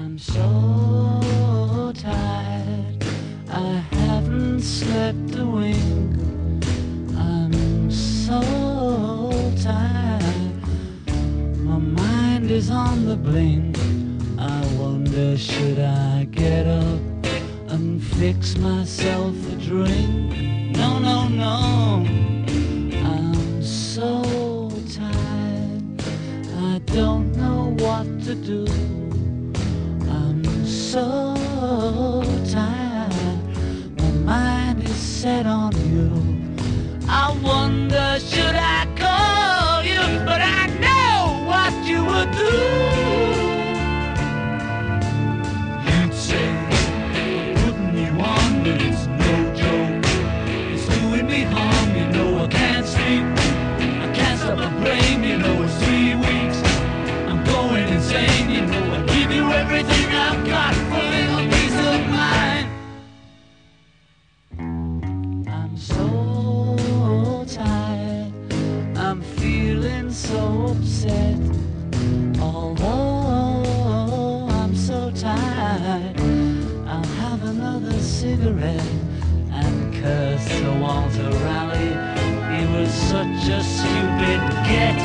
I'm so tired, I haven't slept a wink. I'm so tired, my mind is on the blink. I wonder, should I get up and fix myself a drink? No, no, no, I'm so tired, I don't know what to do. I'm so tired, my mind is set on you. I wonder, should I call you? But I know what you would do. You'd say, putting you on, but it's no joke. It's doing me harm, you know I can't sleep. I can't stop my brain, you know it's 3 weeks. I'm going insane, you know I give you everything I've got for a little peace of mind. I'm so tired, I'm feeling so upset. Although I'm so tired, I'll have another cigarette and curse Sir Walter Raleigh. He was such a stupid get.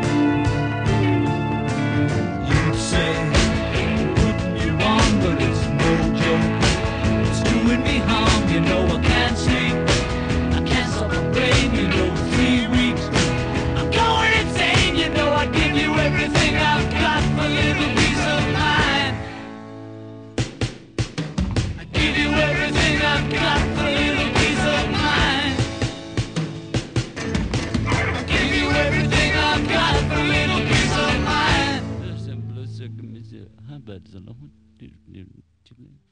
You'd say, putting you on, but it's no joke. It's doing me harm, you know I can't sleep. I can't stop my brain, you know 3 weeks. I'm going insane, you know I'd give you everything I've got for a little peace of mind. I'd give you everything I've got for a little peace of mind. I'd give you everything I've got for a little peace of mind.